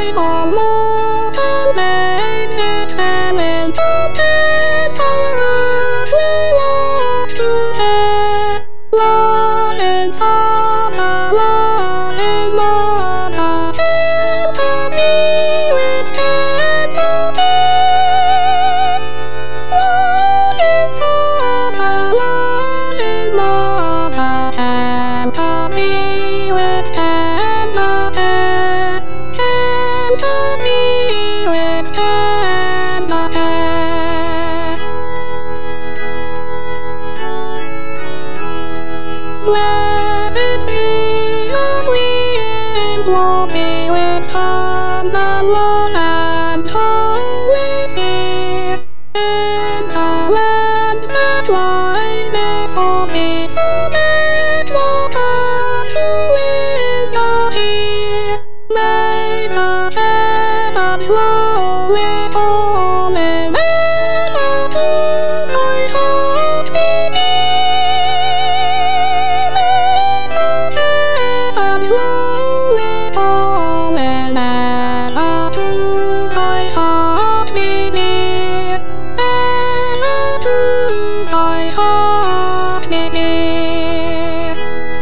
Blessed be the wind, blow me with calm the Lord and holy fear. In the land that lies before me, let waters who in your ear. May the heavens slowly fall in manna to my heart beneath. Slowly falling manna to my heart beneath, manna to my heart beneath.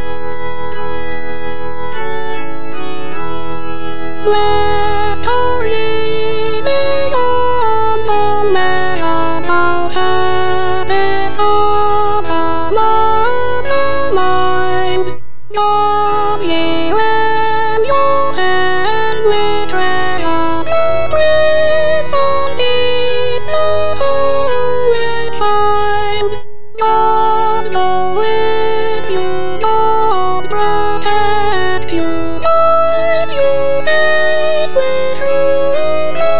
Blessed are ye beyond the land of heaven, of the Lord alive. Your ye when your heavenly treasure, the Prince of Peace, the holy find. God go with you, God protect you, guide you safely through the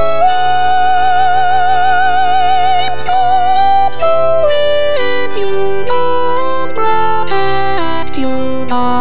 life. God go with you, God protect you, God